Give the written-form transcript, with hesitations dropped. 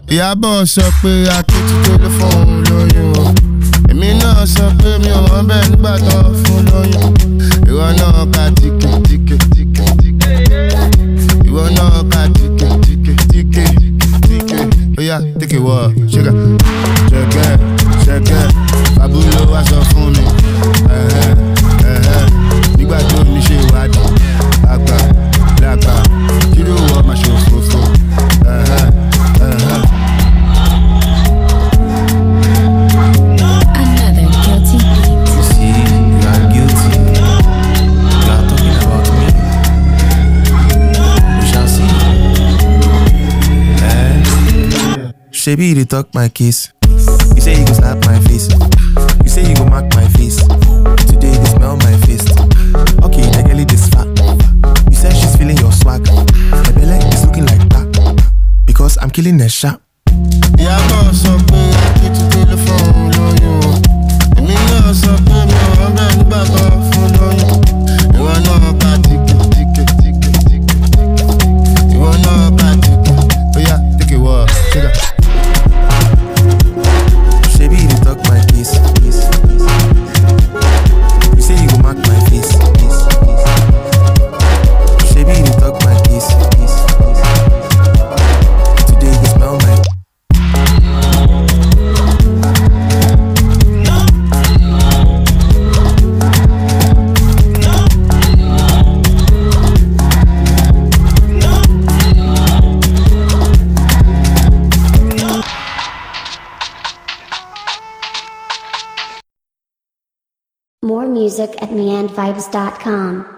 Ìyábọ̀ sọ pé Akíntúndé ló fún òun lóyún o. Èmi náà sọ pé mi ò wọ́n bẹ́ẹ̀ nígbà tán fún lóyún. Ìwọ náà ka tíkè tíkè tíkè tíkè. Ìwọ náà ka tíkè tíkè tíkè tíkè. Oya tíkè wọ̀ ṣẹ́gà. Ṣẹ̀kẹ́ ṣẹ̀kẹ́ Fábúlò wá sọ fún mi. Nígbà tó ní ṣe ìwádìí. Àgbà làgbà kí ló wọ máa ṣe òfófó. Another guilty beat. You see, you are guilty. You are talking about me. We shall see. Shebi, you talk my case. You say you go slap my face. You say you go mark my face. Today they smell my face. Okay, the girl is fat. You said she's feeling your swag. My belly is looking like that because I'm killing a shot. Ìyábọ̀ sọ pé Akíntúndé ló fún òun lóyún o. Èmi náà sọ pé mi ò wọ́n bẹ́ẹ̀ nígbà tán fún lóyún. Ìwọ náà ka tíkè tíkè tíkè tíkè. Ìwọ náà ka tíkè. Oya tíkè wọ̀ ṣẹ́gà. Shebi, you talk my case. You say you go mark my face. Shebi, you talk my case. Today you smell my. More music at meandvibes.com.